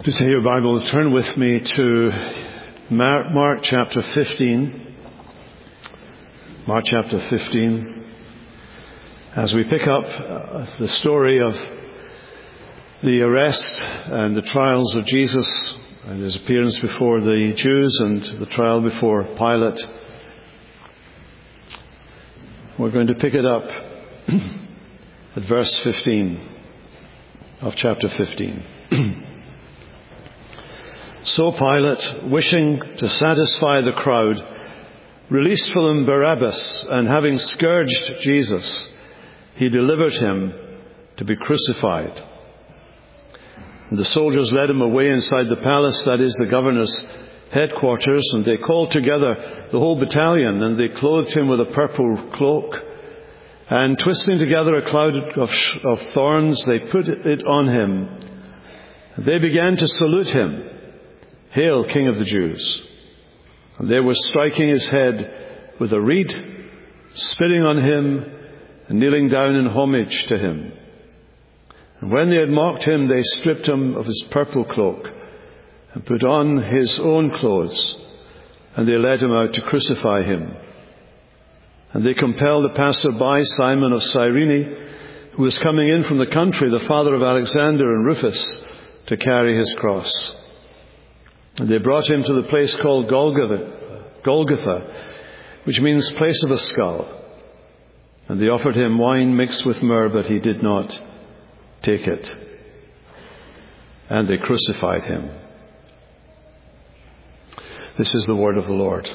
To take your Bible, turn with me to Mark chapter 15. Mark chapter 15. As we pick up the story of the arrest and the trials of Jesus and his appearance before the Jews and the trial before Pilate, we're going to pick it up at verse 15 of chapter 15. So Pilate, wishing to satisfy the crowd, released for them Barabbas, and having scourged Jesus, he delivered him to be crucified. And the soldiers led him away inside the palace, that is, the governor's headquarters, and they called together the whole battalion, and they clothed him with a purple cloak, and twisting together a cloud of thorns, they put it on him. They began to salute him. Hail, King of the Jews. And they were striking his head with a reed, spitting on him, and kneeling down in homage to him. And when they had mocked him, they stripped him of his purple cloak, and put on his own clothes, and they led him out to crucify him. And they compelled a passer-by, Simon of Cyrene, who was coming in from the country, the father of Alexander and Rufus, to carry his cross. And they brought him to the place called Golgotha, which means place of a skull. And they offered him wine mixed with myrrh, but he did not take it. And they crucified him. This is the word of the Lord.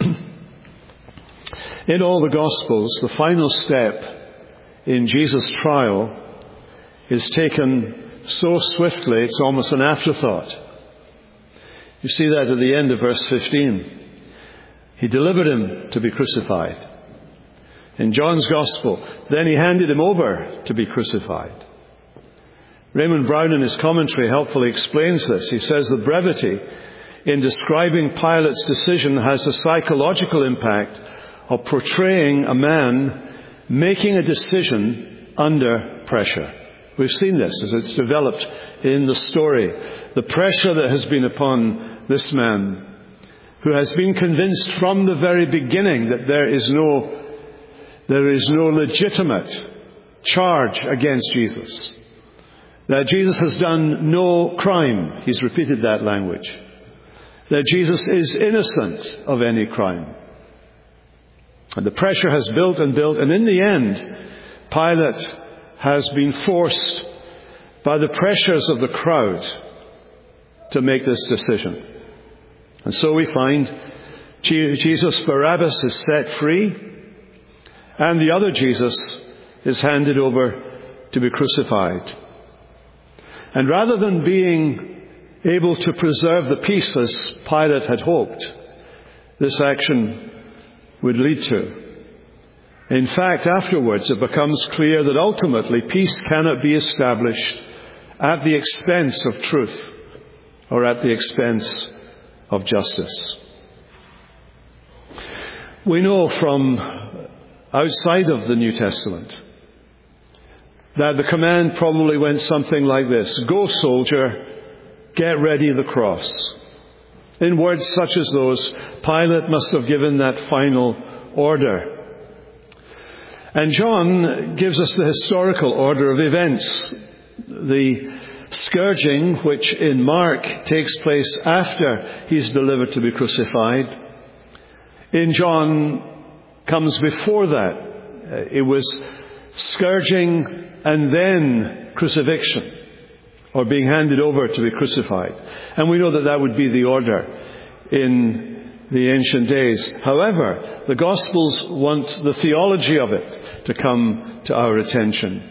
In all the Gospels, the final step in Jesus' trial is taken so swiftly, it's almost an afterthought. You see that at the end of verse 15. He delivered him to be crucified. In John's Gospel, then he handed him over to be crucified. Raymond Brown in his commentary helpfully explains this. He says the brevity in describing Pilate's decision has a psychological impact of portraying a man making a decision under pressure. We've seen this as it's developed in the story. The pressure that has been upon this man, who has been convinced from the very beginning that there is no legitimate charge against Jesus. That Jesus has done no crime. He's repeated that language. That Jesus is innocent of any crime. And the pressure has built and built, and in the end, Pilate has been forced by the pressures of the crowd to make this decision. And so we find Jesus, Barabbas, is set free, and the other Jesus is handed over to be crucified. And rather than being able to preserve the peace as Pilate had hoped, this action would lead to. In fact, afterwards it becomes clear that ultimately peace cannot be established at the expense of truth or at the expense of justice. We know from outside of the New Testament that the command probably went something like this: go, soldier, get ready the cross. In words such as those, Pilate must have given that final order. And John gives us the historical order of events. The scourging, which in Mark takes place after he's delivered to be crucified, in John comes before that. It was scourging and then crucifixion, or being handed over to be crucified. And we know that that would be the order in the ancient days. However, the Gospels want the theology of it to come to our attention.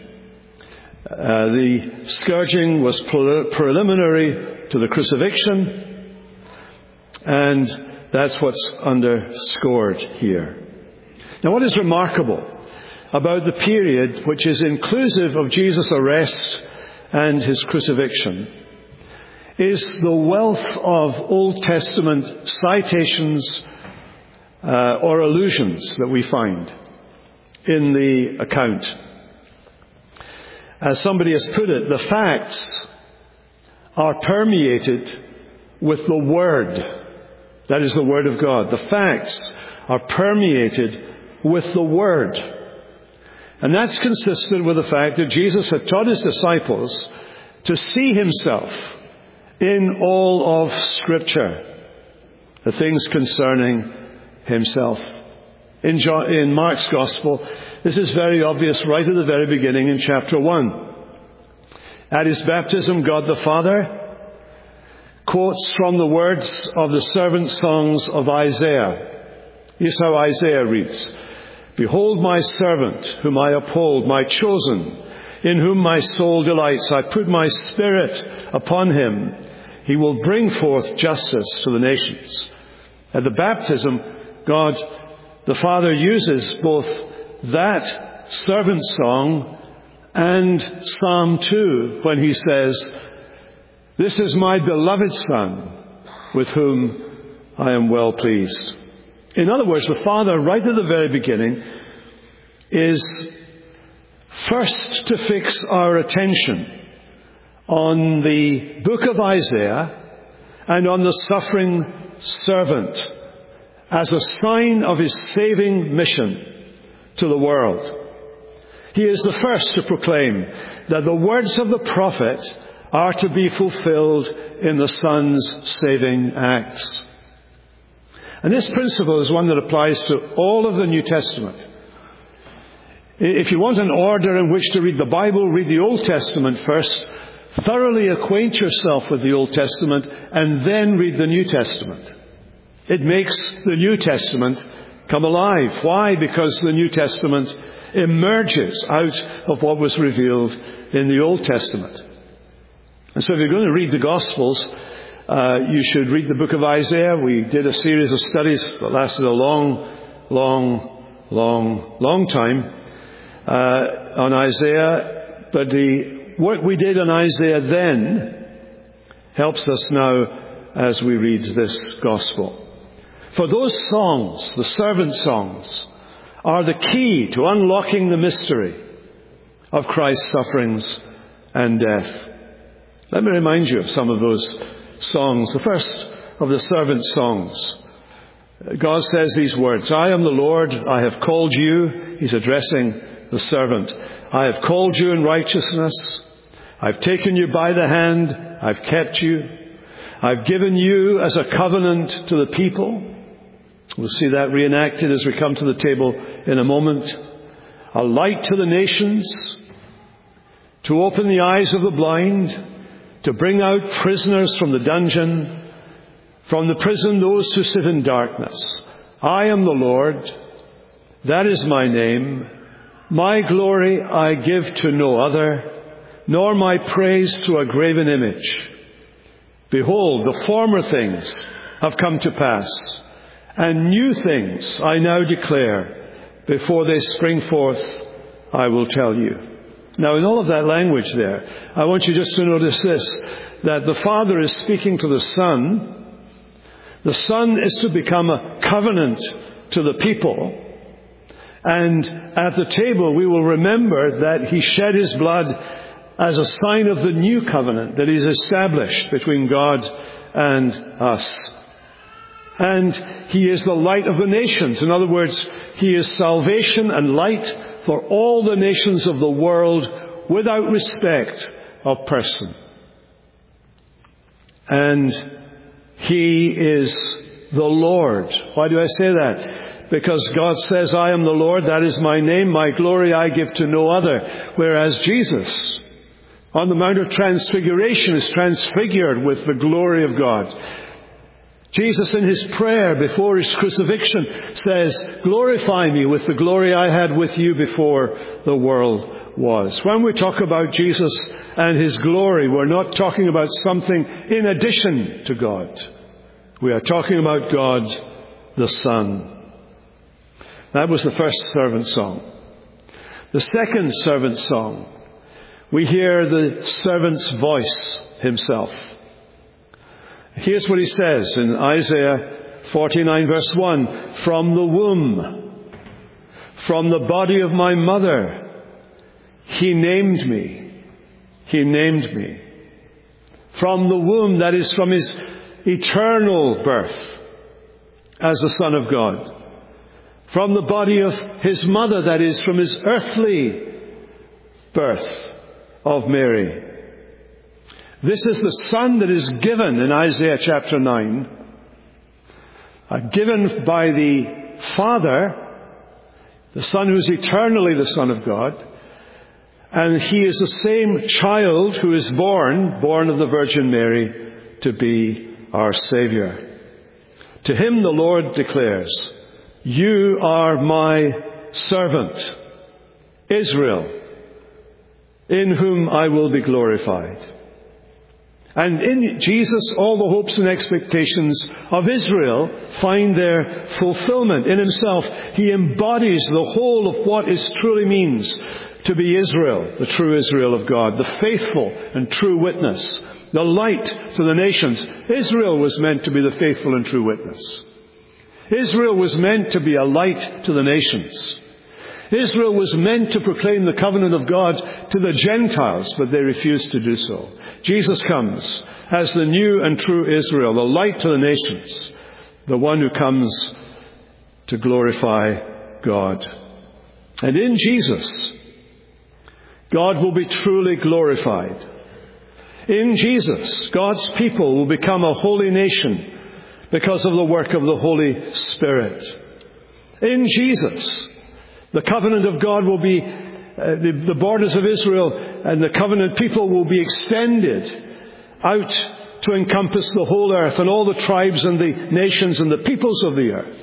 The scourging was preliminary to the crucifixion, and that's what's underscored here. Now, what is remarkable about the period which is inclusive of Jesus' arrest and his crucifixion is the wealth of Old Testament citations or allusions that we find in the account. As somebody has put it, the facts are permeated with the Word. That is the Word of God. The facts are permeated with the Word. And that's consistent with the fact that Jesus had taught his disciples to see himself in all of Scripture, the things concerning himself. In Mark's Gospel, this is very obvious right at the very beginning in chapter 1. At his baptism, God the Father quotes from the words of the servant songs of Isaiah. Here's how Isaiah reads. Behold my servant, whom I uphold, my chosen, in whom my soul delights. I put my spirit upon him. He will bring forth justice to the nations. At the baptism, God the Father uses both that servant song and Psalm 2 when he says, this is my beloved Son, with whom I am well pleased. In other words, the Father, right at the very beginning, is first to fix our attention on the book of Isaiah and on the suffering servant as a sign of his saving mission to the world. He is the first to proclaim that the words of the prophet are to be fulfilled in the Son's saving acts. And this principle is one that applies to all of the New Testament. If you want an order in which to read the Bible, read the Old Testament first, thoroughly acquaint yourself with the Old Testament, and then read the New Testament. It makes the New Testament come alive. Why? Because the New Testament emerges out of what was revealed in the Old Testament. And so if you're going to read the Gospels, you should read the book of Isaiah. We did a series of studies that lasted a long time on Isaiah. But the work we did on Isaiah then helps us now as we read this Gospel. For those songs, the servant songs, are the key to unlocking the mystery of Christ's sufferings and death. Let me remind you of some of those songs. The first of the servant songs. God says these words, I am the Lord, I have called you. He's addressing the servant. I have called you in righteousness. I've taken you by the hand. I've kept you. I've given you as a covenant to the people. We'll see that reenacted as we come to the table in a moment. A light to the nations, to open the eyes of the blind, to bring out prisoners from the dungeon, from the prison those who sit in darkness. I am the Lord, that is my name. My glory I give to no other, nor my praise to a graven image. Behold, the former things have come to pass, and new things I now declare. Before they spring forth, I will tell you. Now, in all of that language there, I want you just to notice this, that the Father is speaking to the Son. The Son is to become a covenant to the people. And at the table, we will remember that He shed His blood as a sign of the new covenant that is established between God and us. And He is the light of the nations. In other words, He is salvation and light for all the nations of the world without respect of person. And He is the Lord. Why do I say that? Because God says, I am the Lord, that is my name, my glory I give to no other. Whereas Jesus, on the Mount of Transfiguration, is transfigured with the glory of God. Jesus in His prayer before His crucifixion says, glorify me with the glory I had with you before the world was. When we talk about Jesus and His glory, we're not talking about something in addition to God. We are talking about God the Son. That was the first servant song. The second servant song, we hear the servant's voice himself. Here's what he says in Isaiah 49 verse 1. From the womb, from the body of my mother, He named me. He named me. from the womb, that is, from his eternal birth as the Son of God. From the body of his mother, that is, from his earthly birth of Mary. This is the Son that is given in Isaiah chapter 9, given by the Father, the Son who is eternally the Son of God. And he is the same child who is born of the Virgin Mary, to be our Savior. To him the Lord declares, "You are my servant, Israel, in whom I will be glorified." And in Jesus, all the hopes and expectations of Israel find their fulfillment in himself. He embodies the whole of what it truly means to be Israel, the true Israel of God, the faithful and true witness, the light to the nations. Israel was meant to be the faithful and true witness. Israel was meant to be a light to the nations. Israel was meant to proclaim the covenant of God to the Gentiles, but they refused to do so. Jesus comes as the new and true Israel, the light to the nations, the one who comes to glorify God. And in Jesus, God will be truly glorified. In Jesus, God's people will become a holy nation because of the work of the Holy Spirit. In Jesus, the covenant of God will be, the borders of Israel and the covenant people will be extended out to encompass the whole earth and all the tribes and the nations and the peoples of the earth.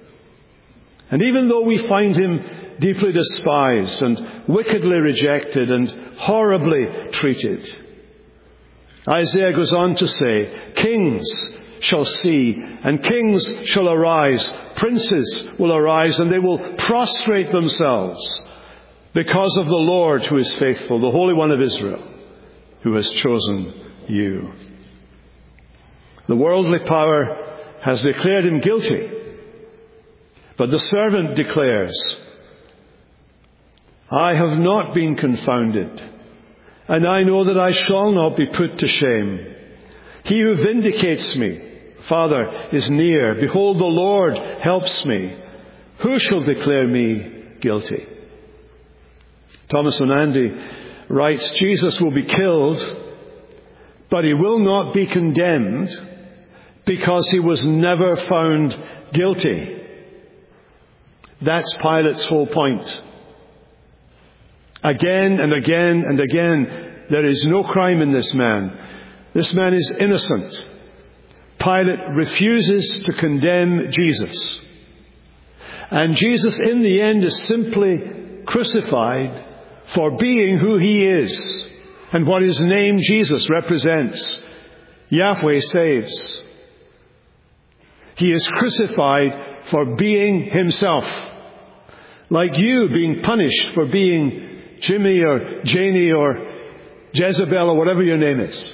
And even though we find him deeply despised and wickedly rejected and horribly treated, Isaiah goes on to say, "Kings shall see, and kings shall arise. Princes will arise, and they will prostrate themselves because of the Lord who is faithful, the Holy One of Israel, who has chosen you." The worldly power has declared him guilty, but the servant declares, "I have not been confounded, and I know that I shall not be put to shame. He who vindicates me, Father, is near. Behold, the Lord helps me. Who shall declare me guilty?" Thomas Onandi writes, Jesus will be killed, but he will not be condemned because he was never found guilty. That's Pilate's whole point. Again and again and again, there is no crime in this man. This man is innocent. Pilate refuses to condemn Jesus. And Jesus, in the end, is simply crucified for being who he is and what his name Jesus represents. Yahweh saves. He is crucified for being himself. Like you being punished for being Jimmy or Janie or Jezebel or whatever your name is.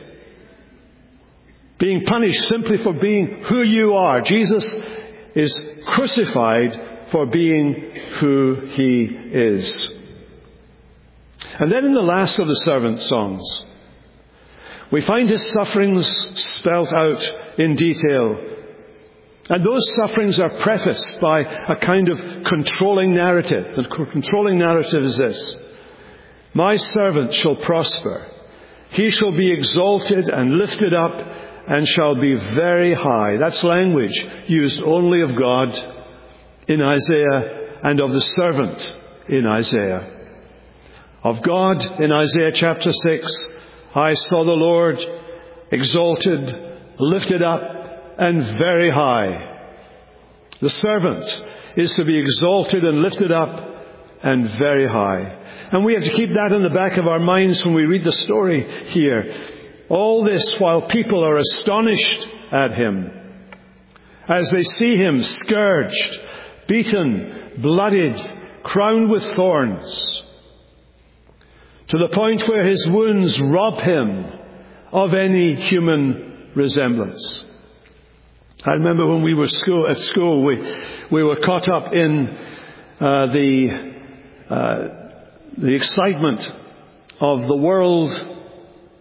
Being punished simply for being who you are. Jesus is crucified for being who he is. And then in the last of the servant songs, we find his sufferings spelt out in detail. And those sufferings are prefaced by a kind of controlling narrative. The controlling narrative is this: "My servant shall prosper. He shall be exalted and lifted up and shall be very high." That's language used only of God in Isaiah and of the servant in Isaiah. Of God in Isaiah chapter 6, "I saw the Lord exalted, lifted up, and very high." The servant is to be exalted and lifted up and very high. And we have to keep that in the back of our minds when we read the story here. All this while people are astonished at him as they see him scourged, beaten, bloodied, crowned with thorns, to the point where his wounds rob him of any human resemblance. I remember when we were at school, we were caught up in the excitement of the world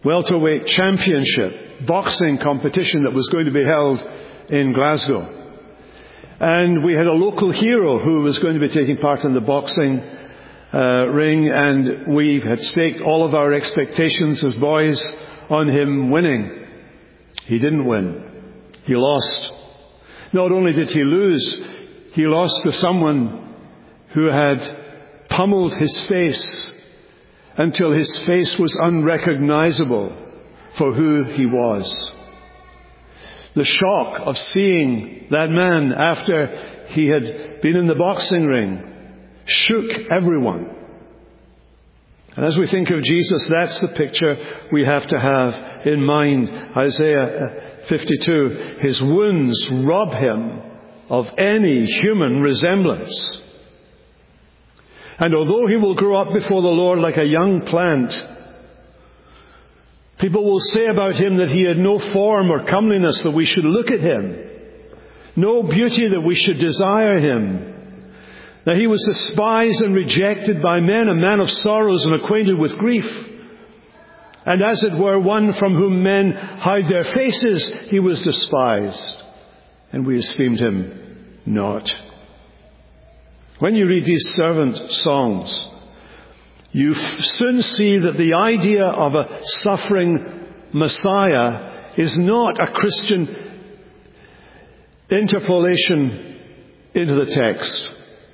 welterweight championship boxing competition that was going to be held in Glasgow. And we had a local hero who was going to be taking part in the boxing ring, and we had staked all of our expectations as boys on him winning. He didn't win. He lost. Not only did he lose, he lost to someone who had pummeled his face until his face was unrecognizable for who he was. The shock of seeing that man after he had been in the boxing ring shook everyone. And as we think of Jesus, that's the picture we have to have in mind. Isaiah 52, his wounds rob him of any human resemblance. And although he will grow up before the Lord like a young plant, people will say about him that he had no form or comeliness that we should look at him, no beauty that we should desire him, that he was despised and rejected by men, a man of sorrows and acquainted with grief, and as it were one from whom men hide their faces. He was despised, and we esteemed him not. When you read these servant songs, you soon see that the idea of a suffering Messiah is not a Christian interpolation into the text.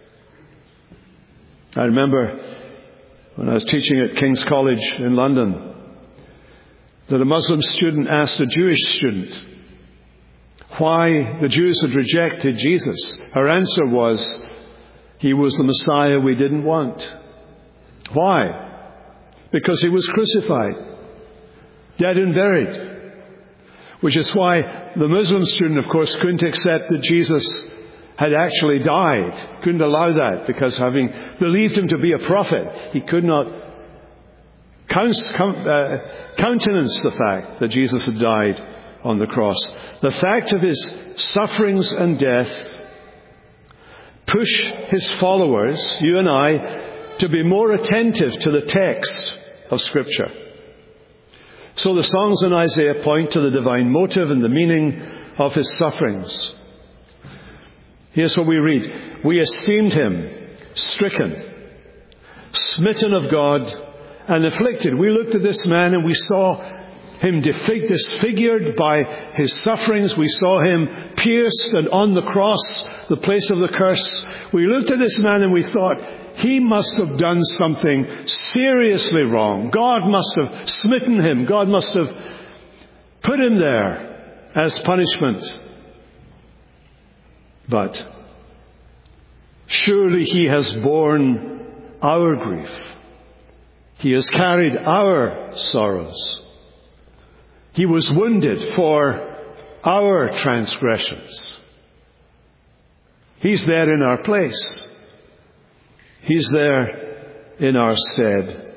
I remember when I was teaching at King's College in London that a Muslim student asked a Jewish student why the Jews had rejected Jesus. Her answer was, he was the Messiah we didn't want. Why? Because he was crucified, dead and buried. Which is why the Muslim student, of course, couldn't accept that Jesus had actually died. Couldn't allow that, because having believed him to be a prophet, he could not countenance the fact that Jesus had died on the cross. The fact of his sufferings and death push his followers, you and I, to be more attentive to the text of Scripture. So the songs in Isaiah point to the divine motive and the meaning of his sufferings. Here's what we read. We esteemed him stricken, smitten of God, and afflicted. We looked at this man and we saw him disfigured by his sufferings. We saw him pierced and on the cross, the place of the curse. We looked at this man and we thought, he must have done something seriously wrong. God must have smitten him. God must have put him there as punishment. But surely he has borne our grief. He has carried our sorrows. He was wounded for our transgressions. He's there in our place. He's there in our stead.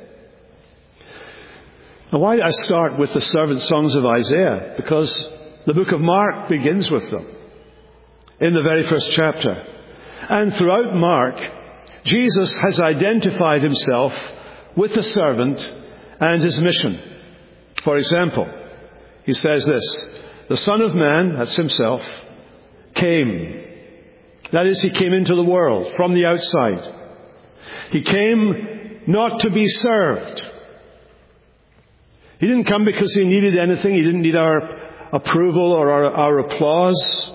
Now, why did I start with the servant songs of Isaiah? Because the book of Mark begins with them in the very first chapter. And throughout Mark, Jesus has identified himself with the servant and his mission. For example, he says this, the Son of Man, that's himself, came. That is, he came into the world from the outside. He came not to be served. He didn't come because he needed anything. He didn't need our approval or our applause.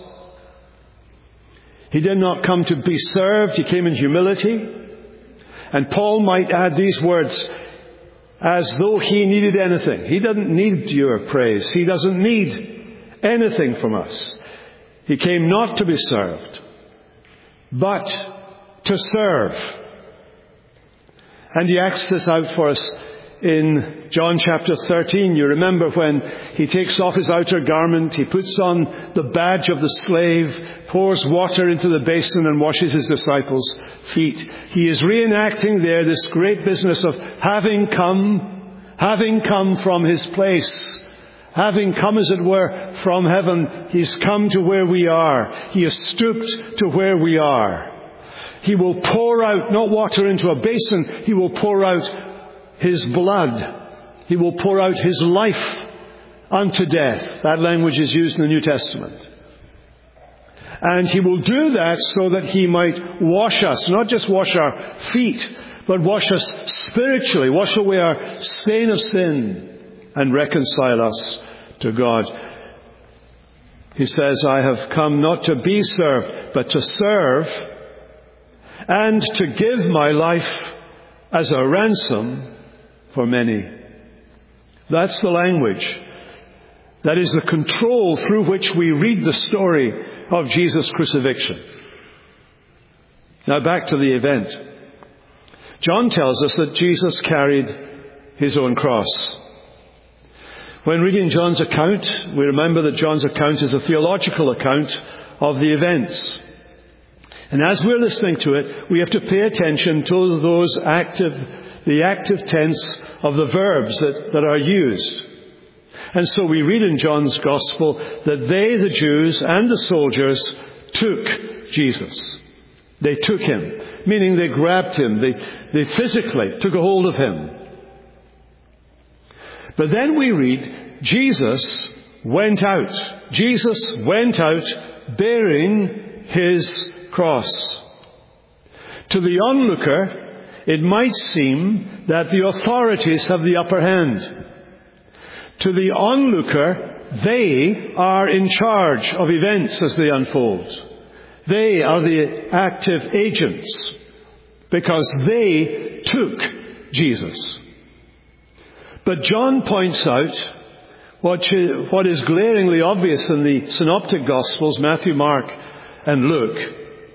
He did not come to be served. He came in humility. And Paul might add these words, as though he needed anything. He doesn't need your praise. He doesn't need anything from us. He came not to be served, but to serve. And he acts this out for us in John chapter 13. You remember when he takes off his outer garment, he puts on the badge of the slave, pours water into the basin and washes his disciples' feet. He is reenacting there this great business of having come from his place. Having come, as it were, from heaven, he's come to where we are. He has stooped to where we are. He will pour out, not water into a basin, he will pour out his blood. He will pour out His life unto death. That language is used in the New Testament. And He will do that so that He might wash us, not just wash our feet, but wash us spiritually, wash away our stain of sin, and reconcile us to God. He says, I have come not to be served, but to serve, and to give my life as a ransom for many. That's the language. That is the control through which we read the story of Jesus' crucifixion. Now back to the event. John tells us that Jesus carried His own cross. When reading John's account, we remember that John's account is a theological account of the events. And as we're listening to it, we have to pay attention to the active tense of the verbs that are used. And so we read in John's Gospel that they, the Jews and the soldiers, took Jesus. They took Him, meaning they grabbed Him. They physically took a hold of Him. But then we read, Jesus went out. Jesus went out bearing His cross. To the onlooker, it might seem that the authorities have the upper hand. To the onlooker, they are in charge of events as they unfold. They are the active agents because they took Jesus. But John points out what is glaringly obvious in the Synoptic Gospels, Matthew, Mark, and Luke,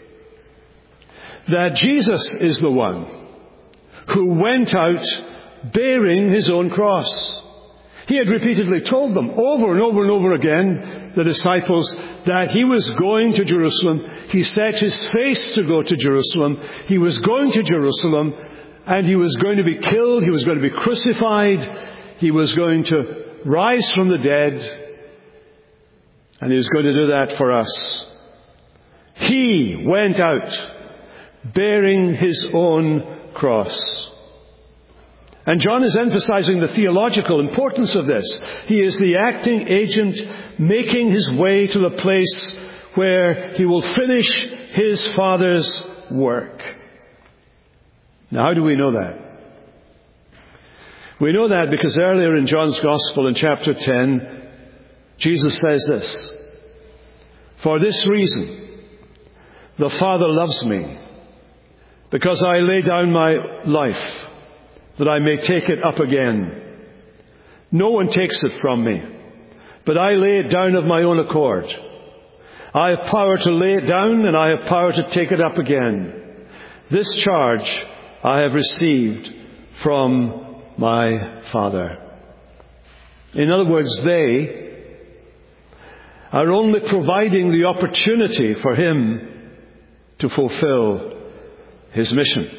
that Jesus is the one who went out bearing His own cross. He had repeatedly told them over and over and over again, the disciples, that He was going to Jerusalem. He set His face to go to Jerusalem. He was going to Jerusalem, and He was going to be killed. He was going to be crucified. He was going to rise from the dead. And He was going to do that for us. He went out bearing His own cross. And John is emphasizing the theological importance of this. He is the acting agent making His way to the place where He will finish His Father's work. Now, how do we know that? We know that because earlier in John's Gospel in chapter 10, Jesus says this, "For this reason, the Father loves me, because I lay down my life, that I may take it up again. No one takes it from me, but I lay it down of my own accord. I have power to lay it down, and I have power to take it up again. This charge I have received from my Father." In other words, they are only providing the opportunity for Him to fulfill His mission.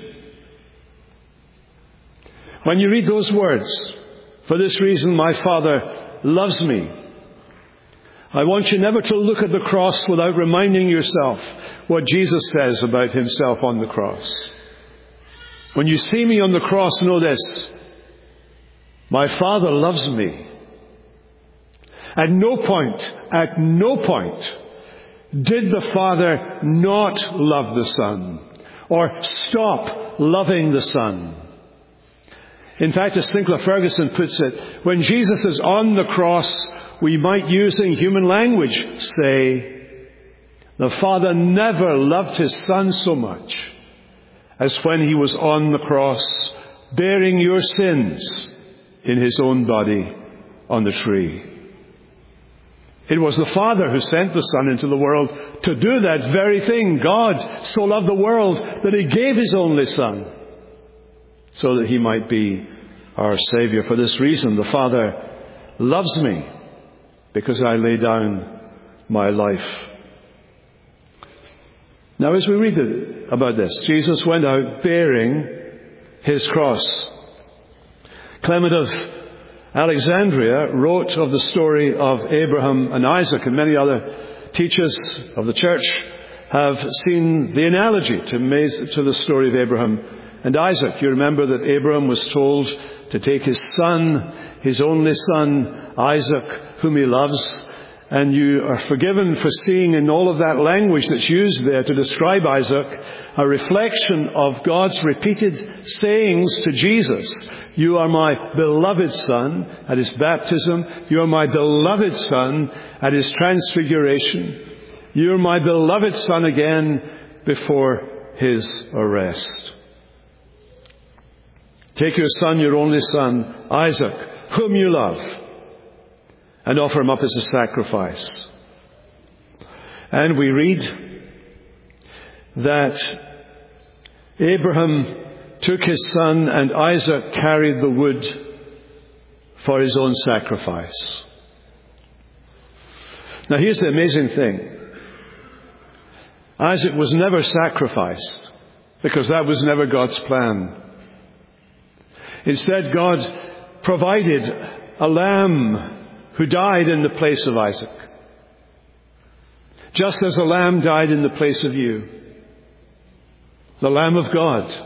When you read those words, "For this reason my Father loves me," I want you never to look at the cross without reminding yourself what Jesus says about Himself on the cross. When you see me on the cross, know this: my Father loves me. At no point did the Father not love the Son or stop loving the Son. In fact, as Sinclair Ferguson puts it, when Jesus is on the cross, we might, using human language, say, the Father never loved His Son so much as when He was on the cross, bearing your sins in His own body on the tree. It was the Father who sent the Son into the world to do that very thing. God so loved the world that He gave His only Son, so that He might be our Savior. For this reason, the Father loves me, because I lay down my life. Now, as we read about this, Jesus went out bearing His cross. Clement of Alexandria wrote of the story of Abraham and Isaac, and many other teachers of the church have seen the analogy to the story of Abraham and Isaac. You remember that Abraham was told to take his son, his only son, Isaac, whom he loves. And you are forgiven for seeing in all of that language that's used there to describe Isaac a reflection of God's repeated sayings to Jesus. You are my beloved son at his baptism. You are my beloved son at his transfiguration. You are my beloved son again before his arrest. Take your son, your only son, Isaac, whom you love, and offer him up as a sacrifice. And we read that Abraham took his son and Isaac carried the wood for his own sacrifice. Now here's the amazing thing. Isaac was never sacrificed because that was never God's plan. Instead, God provided a lamb who died in the place of Isaac. Just as a lamb died in the place of you. The Lamb of God.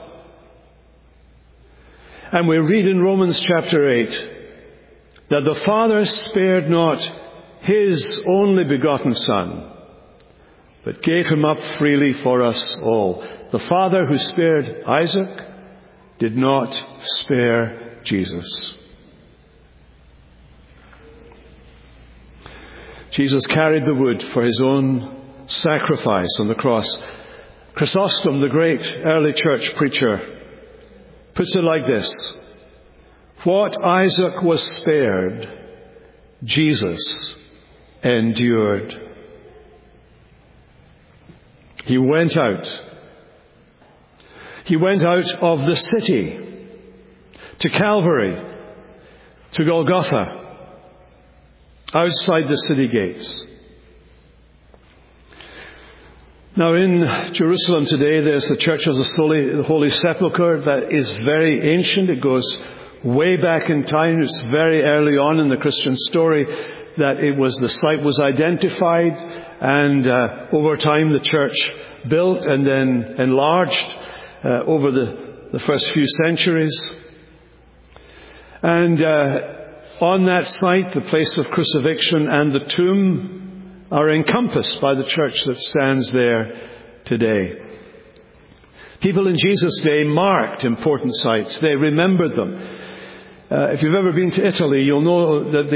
And we read in Romans chapter 8 that the Father spared not his only begotten Son, but gave him up freely for us all. The Father who spared Isaac did not spare Jesus. Jesus carried the wood for his own sacrifice on the cross. Chrysostom, the great early church preacher, puts it like this. What Isaac was spared, Jesus endured. He went out. He went out of the city to Calvary, to Golgotha, outside the city gates. Now in Jerusalem today, there's the Church of the Holy Sepulchre that is very ancient. It goes way back in time. It's very early on in the Christian story that the site was identified, and over time the church built and then enlarged over the first few centuries. And on that site, the place of crucifixion and the tomb are encompassed by the church that stands there today. People in Jesus' day marked important sites. They remembered them. If you've ever been to Italy, you'll know that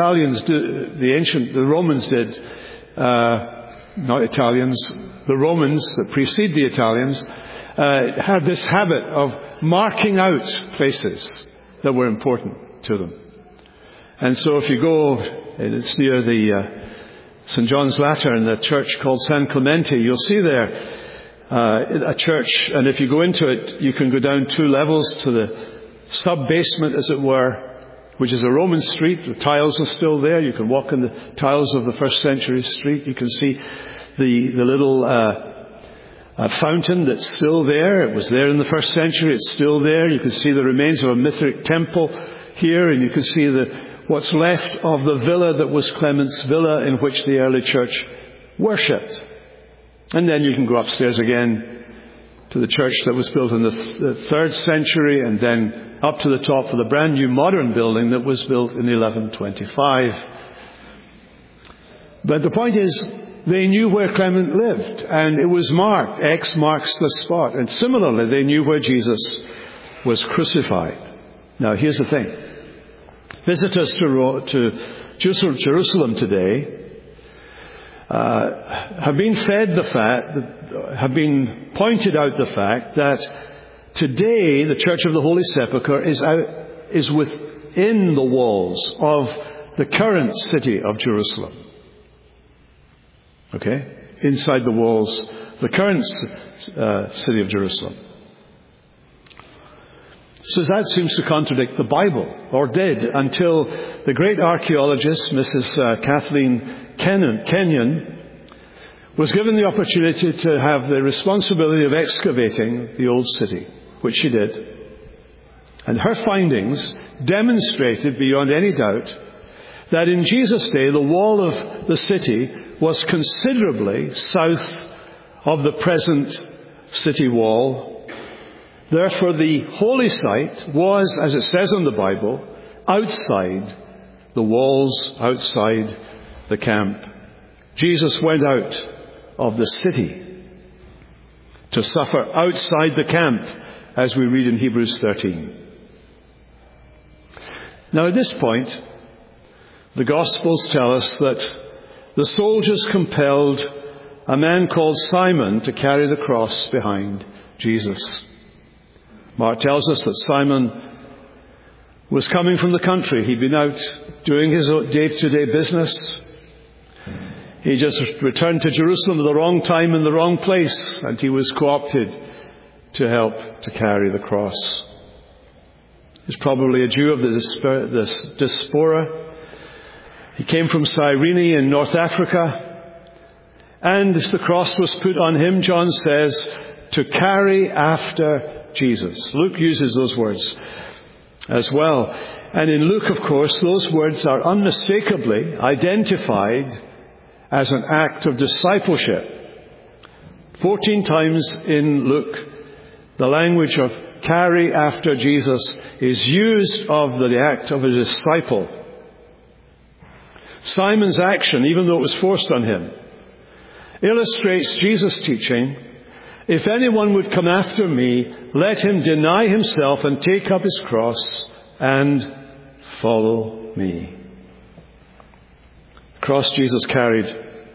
the Romans did. Not Italians, the Romans that precede the Italians had this habit of marking out places that were important to them. And so if you go, and it's near the St. John's Lateran, a church called San Clemente, you'll see there a church, and if you go into it, you can go down 2 levels to the sub-basement, as it were, which is a Roman street. The tiles are still there. You can walk in the tiles of the first century street. You can see the little fountain that's still there. It was there in the first century. It's still there. You can see the remains of a Mithric temple here, and you can see what's left of the villa that was Clement's villa, in which the early church worshipped. And then you can go upstairs again to the church that was built in the 3rd century, and then up to the top for the brand new modern building that was built in 1125. But the point is, they knew where Clement lived, and it was marked. X marks the spot. And similarly, they knew where Jesus was crucified. Now, here's the thing. Visitors to Jerusalem today have been pointed out the fact that today the Church of the Holy Sepulchre is within the walls of the current city of Jerusalem. Okay? Inside the walls, the current city of Jerusalem. So that seems to contradict the Bible, or did, until the great archaeologist, Mrs. Kathleen Kenyon, was given the opportunity to have the responsibility of excavating the old city, which she did. And her findings demonstrated beyond any doubt that in Jesus' day, the wall of the city was considerably south of the present city wall, Therefore, the holy site was, as it says in the Bible, outside the walls, outside the camp. Jesus went out of the city to suffer outside the camp, as we read in Hebrews 13. Now, at this point, the Gospels tell us that the soldiers compelled a man called Simon to carry the cross behind Jesus. Mark tells us that Simon was coming from the country. He'd been out doing his day-to-day business. He just returned to Jerusalem at the wrong time in the wrong place, and he was co-opted to help to carry the cross. He's probably a Jew of the diaspora. He came from Cyrene in North Africa, and the cross was put on him, John says, to carry after Jesus. Luke uses those words as well. And in Luke, of course, those words are unmistakably identified as an act of discipleship. 14 times in Luke, the language of carry after Jesus is used of the act of a disciple. Simon's action, even though it was forced on him, illustrates Jesus' teaching, if anyone would come after me, let him deny himself and take up his cross and follow me. The cross Jesus carried,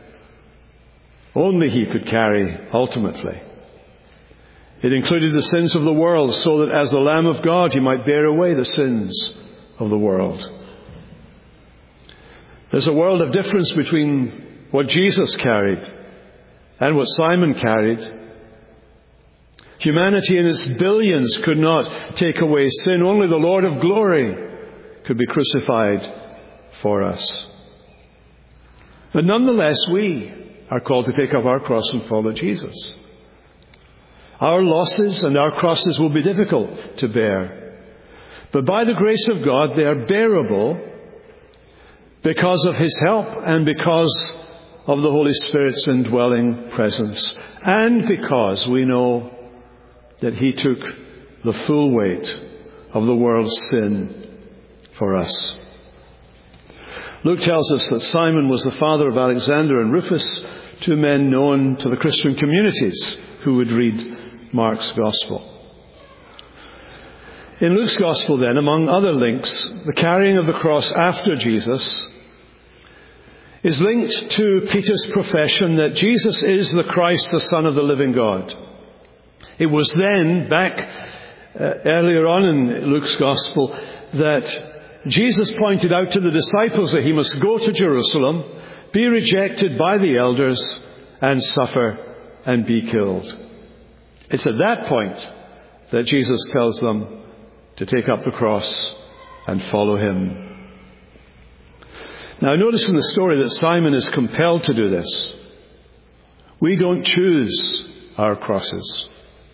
only he could carry ultimately. It included the sins of the world, so that as the Lamb of God he might bear away the sins of the world. There's a world of difference between what Jesus carried and what Simon carried. Humanity in its billions could not take away sin. Only the Lord of glory could be crucified for us. But nonetheless, we are called to take up our cross and follow Jesus. Our losses and our crosses will be difficult to bear. But by the grace of God, they are bearable because of His help and because of the Holy Spirit's indwelling presence. And because we know that He took the full weight of the world's sin for us. Luke tells us that Simon was the father of Alexander and Rufus, two men known to the Christian communities who would read Mark's Gospel. In Luke's Gospel then, among other links, the carrying of the cross after Jesus is linked to Peter's profession that Jesus is the Christ, the Son of the living God. It was then, back earlier on in Luke's Gospel, that Jesus pointed out to the disciples that He must go to Jerusalem, be rejected by the elders, and suffer and be killed. It's at that point that Jesus tells them to take up the cross and follow Him. Now notice in the story that Simon is compelled to do this. We don't choose our crosses.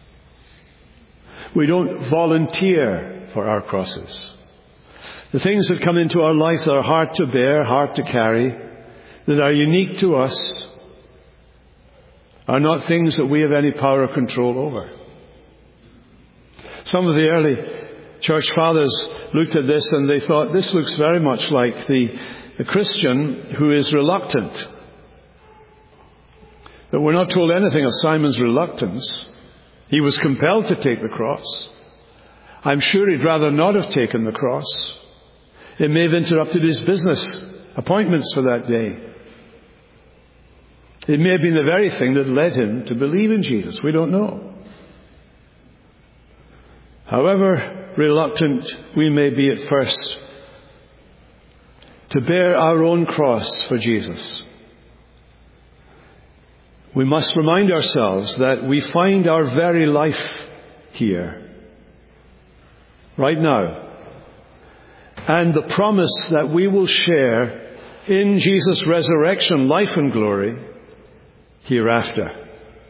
We don't volunteer for our crosses. The things that come into our life that are hard to bear, hard to carry, that are unique to us, are not things that we have any power or control over. Some of the early church fathers looked at this and they thought, this looks very much like the Christian who is reluctant. But we're not told anything of Simon's reluctance. He was compelled to take the cross. I'm sure he'd rather not have taken the cross. It may have interrupted his business appointments for that day. It may have been the very thing that led him to believe in Jesus. We don't know. However reluctant we may be at first to bear our own cross for Jesus, we must remind ourselves that we find our very life here, right now. And the promise that we will share in Jesus' resurrection, life and glory, hereafter.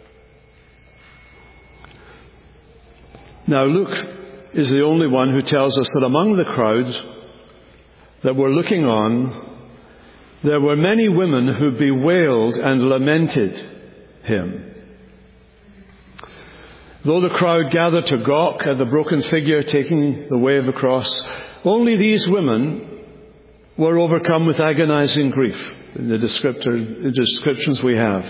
Now Luke is the only one who tells us that among the crowds that were looking on, there were many women who bewailed and lamented Him. Though the crowd gathered to gawk at the broken figure taking the way of the cross, only these women were overcome with agonizing grief in the descriptions we have.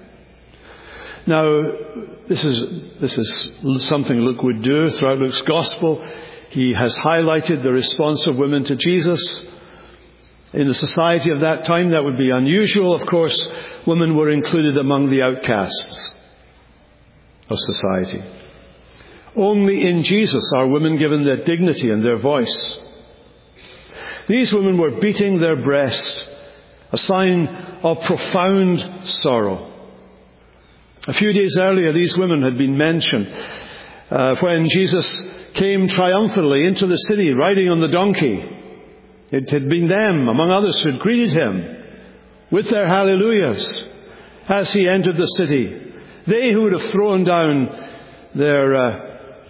Now, this is something Luke would do throughout Luke's Gospel. He has highlighted the response of women to Jesus. In the society of that time, that would be unusual. Of course, women were included among the outcasts of society. Only in Jesus are women given their dignity and their voice. These women were beating their breast, a sign of profound sorrow. A few days earlier, these women had been mentioned when Jesus came triumphantly into the city riding on the donkey. It had been them, among others, who had greeted him with their hallelujahs as he entered the city. They who would have thrown down their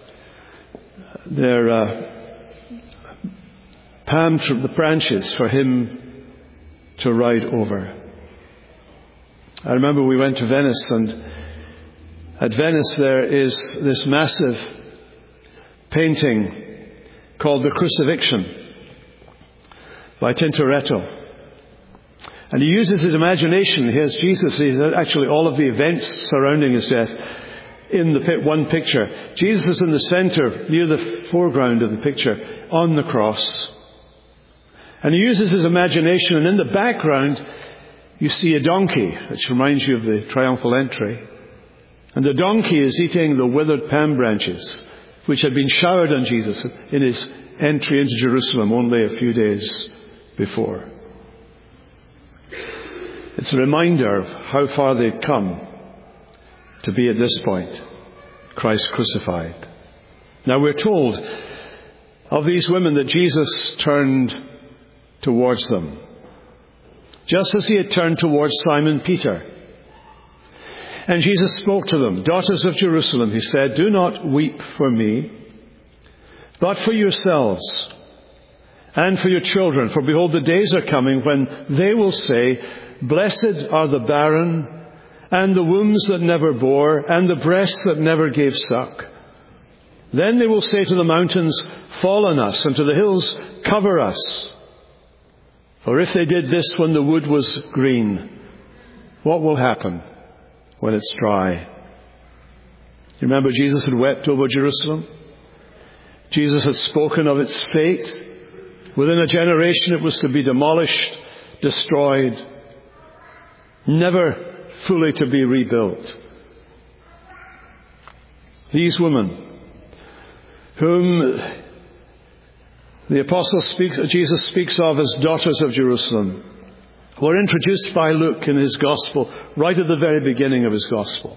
palm branches for him to ride over. I remember we went to Venice, and at Venice there is this massive painting called The Crucifixion by Tintoretto. And he uses his imagination. Here's Jesus. He's actually all of the events surrounding his death in the one picture. Jesus is in the center, near the foreground of the picture, on the cross. And he uses his imagination, and in the background you see a donkey, which reminds you of the triumphal entry. And the donkey is eating the withered palm branches, which had been showered on Jesus in his entry into Jerusalem only a few days before. It's a reminder of how far they'd come to be at this point, Christ crucified. Now we're told of these women that Jesus turned towards them, just as he had turned towards Simon Peter. And Jesus spoke to them. Daughters of Jerusalem, he said, do not weep for me, but for yourselves and for your children. For behold, the days are coming when they will say, blessed are the barren, and the wombs that never bore, and the breasts that never gave suck. Then they will say to the mountains, fall on us, and to the hills, cover us. For if they did this when the wood was green, what will happen when it's dry? You remember Jesus had wept over Jerusalem? Jesus had spoken of its fate. Within a generation it was to be demolished, destroyed, never fully to be rebuilt. These women, whom the apostle Jesus speaks of as daughters of Jerusalem, were introduced by Luke in his gospel right at the very beginning of his gospel.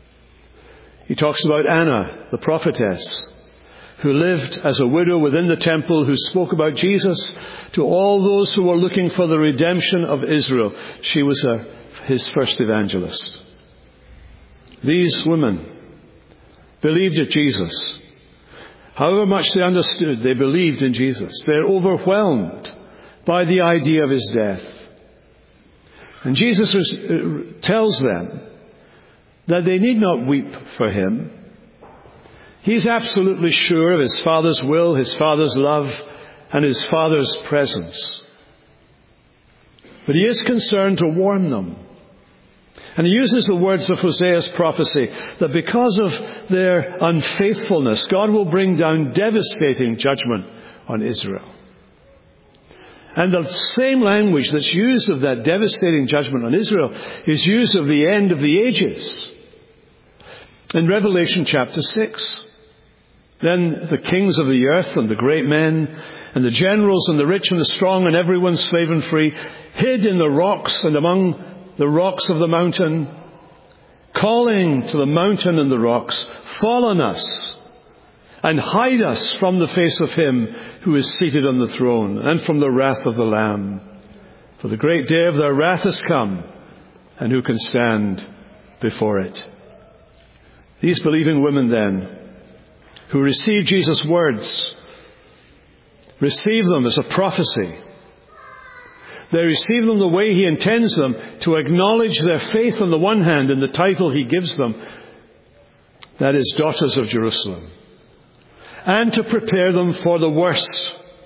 He talks about Anna, the prophetess, who lived as a widow within the temple, who spoke about Jesus to all those who were looking for the redemption of Israel. She was his first evangelist. These women believed in Jesus. However much they understood, they believed in Jesus. They're overwhelmed by the idea of his death. And Jesus tells them that they need not weep for him. He's absolutely sure of his Father's will, his Father's love, and his Father's presence. But he is concerned to warn them. And he uses the words of Hosea's prophecy that because of their unfaithfulness, God will bring down devastating judgment on Israel. And the same language that's used of that devastating judgment on Israel is used of the end of the ages. In Revelation chapter 6, then the kings of the earth and the great men and the generals and the rich and the strong and everyone slave and free hid in the rocks and among the rocks of the mountain, calling to the mountain and the rocks, fall on us and hide us from the face of him who is seated on the throne and from the wrath of the Lamb. For the great day of their wrath has come, and who can stand before it? These believing women then, who receive Jesus' words, receive them as a prophecy. They receive them the way he intends them, to acknowledge their faith on the one hand in the title he gives them, that is, daughters of Jerusalem, and to prepare them for the worst.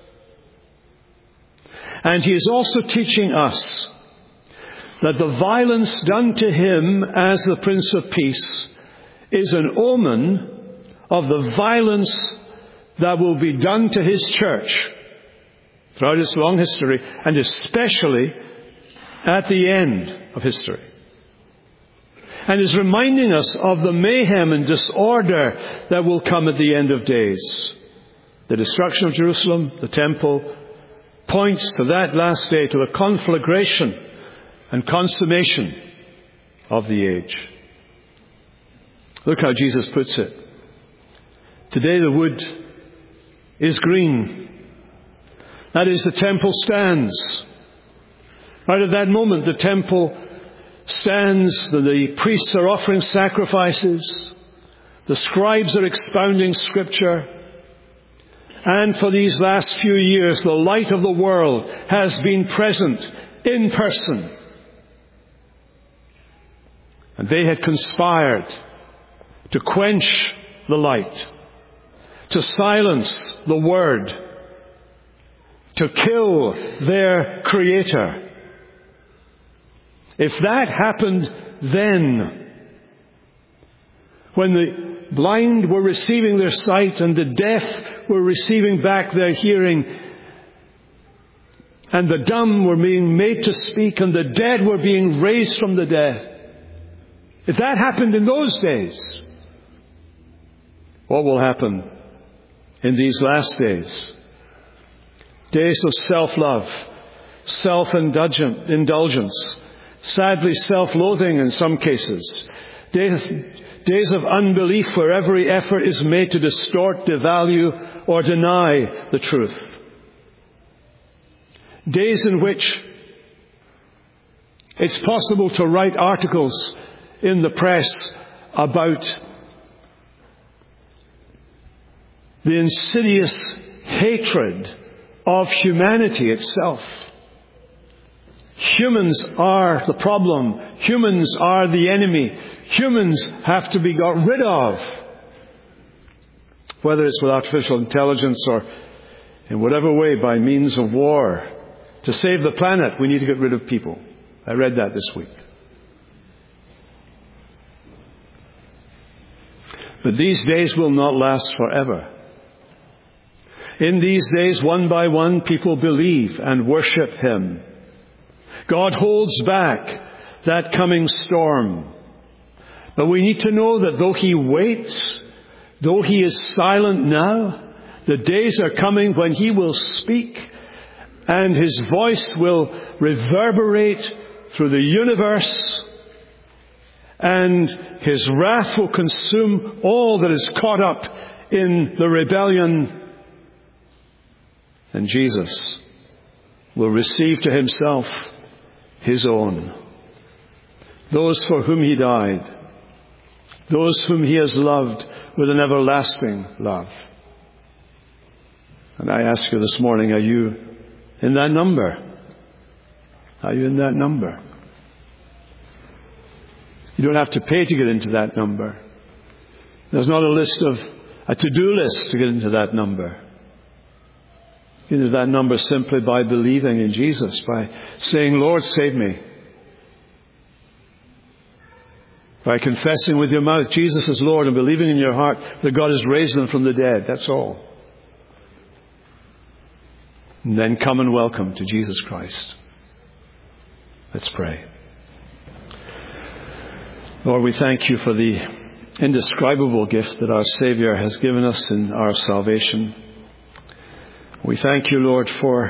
And he is also teaching us that the violence done to him as the Prince of Peace is an omen of the violence that will be done to his church throughout its long history, and especially at the end of history. And is reminding us of the mayhem and disorder that will come at the end of days. The destruction of Jerusalem, the temple, points to that last day, to the conflagration and consummation of the age. Look how Jesus puts it. Today the wood is green. That is, the temple stands. Right at that moment, the temple stands. The priests are offering sacrifices. The scribes are expounding Scripture. And for these last few years, the light of the world has been present in person. And they had conspired to quench the light, to silence the Word, to kill their Creator. If that happened then, when the blind were receiving their sight and the deaf were receiving back their hearing, and the dumb were being made to speak and the dead were being raised from the dead, if that happened in those days, what will happen in these last days? Days of self-love, self-indulgence, sadly self-loathing in some cases. Days of unbelief where every effort is made to distort, devalue, or deny the truth. Days in which it's possible to write articles in the press about the insidious hatred of humanity itself. Humans are the problem. Humans are the enemy. Humans have to be got rid of. Whether it's with artificial intelligence or in whatever way by means of war. To save the planet, we need to get rid of people. I read that this week. But these days will not last forever. In these days, one by one, people believe and worship Him. God holds back that coming storm. But we need to know that though He waits, though He is silent now, the days are coming when He will speak and His voice will reverberate through the universe, and His wrath will consume all that is caught up in the rebellion. And Jesus will receive to Himself His own, those for whom He died, those whom He has loved with an everlasting love. And I ask you this morning, are you in that number? Are you in that number? You don't have to pay to get into that number. There's not a to-do list to get into that number. Get into that number simply by believing in Jesus, by saying, Lord, save me. By confessing with your mouth Jesus is Lord and believing in your heart that God has raised Him from the dead. That's all. And then come and welcome to Jesus Christ. Let's pray. Lord, we thank You for the indescribable gift that our Savior has given us in our salvation. We thank You, Lord, for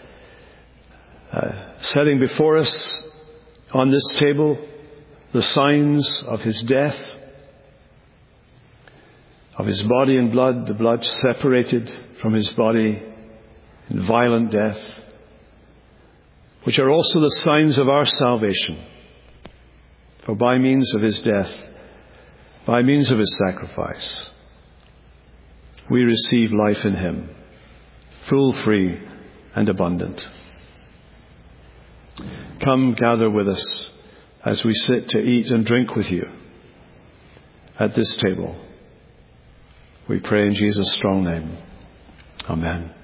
setting before us on this table the signs of His death, of His body and blood, the blood separated from His body in violent death, which are also the signs of our salvation. For by means of His death, by means of His sacrifice, we receive life in Him, full, free, and abundant. Come, gather with us as we sit to eat and drink with You at this table. We pray in Jesus' strong name. Amen.